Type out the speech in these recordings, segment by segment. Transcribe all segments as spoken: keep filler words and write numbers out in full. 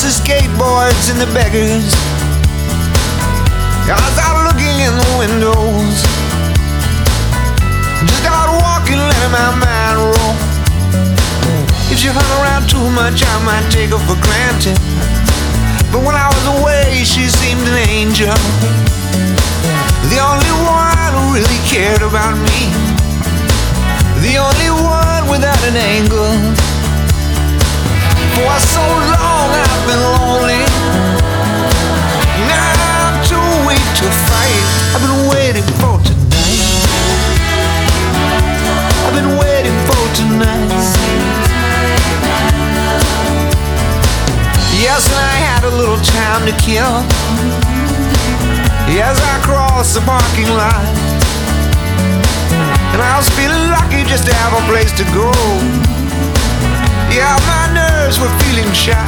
past the skateboards and the beggars. I start looking in the windows. Just start walking, letting my mind roll. If she hung around too much, I might take her for granted. But when I was away, she seemed an angel. The only one who really cared about me. The only one without an angle. For so long I've been lonely. Now I'm too weak to fight. I've been waiting for tonight. I've been waiting for tonight. Yes, and I had a little time to kill. Yes, I crossed the parking lot. And I was feeling lucky just to have a place to go. Yeah, my nerves were feeling shot.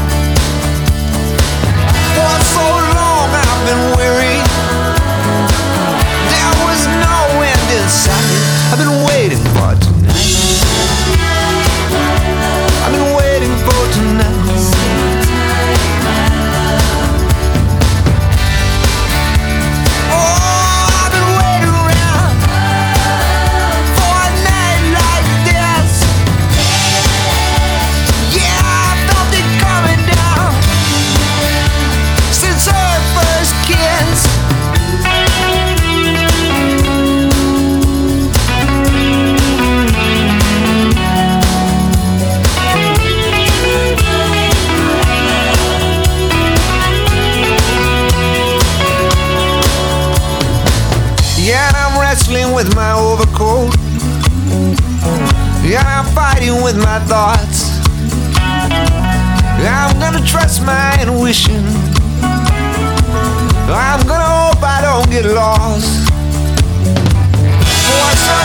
For so long I've been weary. There was no end in sight. I've been waiting for tonight. I've been waiting for tonight. With my overcoat. Yeah, I'm fighting with my thoughts. I'm gonna trust my intuition. I'm gonna hope I don't get lost. For so